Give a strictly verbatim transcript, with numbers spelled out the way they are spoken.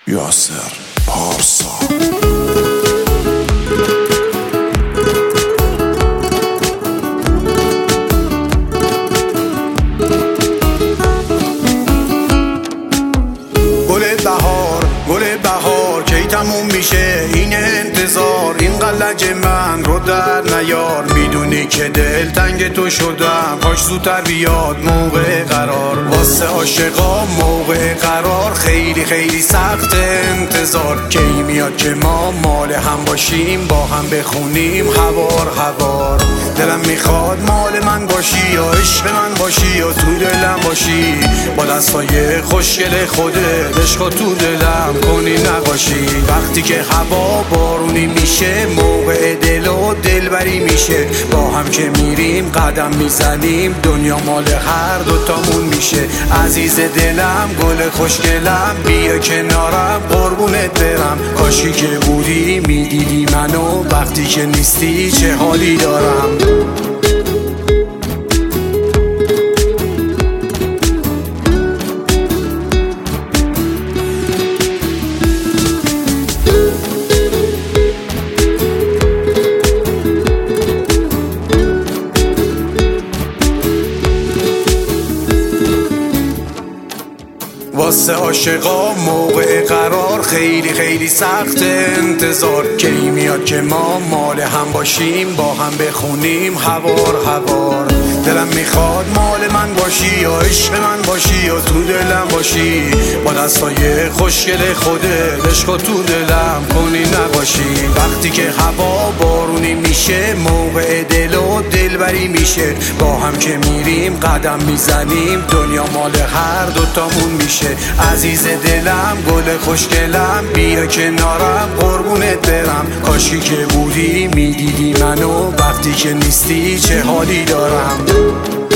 یاسر پارسا. گل بهار گل بهار کی تموم میشه این انتظار؟ این قلج من رو در نیار، میدونی که دل تنگ تو شدم، کاش زودتر بیاد موقع قرار. واسه عاشقا موقع قرار خیلی خیلی سخت انتظار. کی میاد که ما مال هم باشیم، با هم بخونیم هوار هوار. دلم میخواد مال من باشی یا عشق من باشی یا تو دلم باشی، با دستای خوشگل خودت عشق تو دلم کنی نباشی. وقتی که هوا بارونی میشه موقع دل و دلبری میشه، با هم که میریم قدم میزنیم دنیا مال هر دوتامون میشه. عزیز دلم گل خوشگلم بیا کنارم قربونت برم، کاشی که بودی میدیدی منو وقتی که نیستی چه حالی دارم. واسه عاشقا موقع قرار خیلی خیلی سخت انتظار. کی میاد که ما مال هم باشیم، با هم بخونیم هوار هوار. دلم میخواد مال من باشی یا عشق من باشی یا تو دلم باشی، با دستای خوشگل خودت عشق تو دلم کنی نباشی. وقتی که هوا بارونی میشه موقع دل و دلبری میشه، با هم که میریم قدم میزنیم دنیا مال هر دوتامون میشه. عزیز دلم گل خوشگلم بیا کنارم قربونت برم، کاشی که بودی میدیدی منو وقتی که نیستی چه حالی دارم.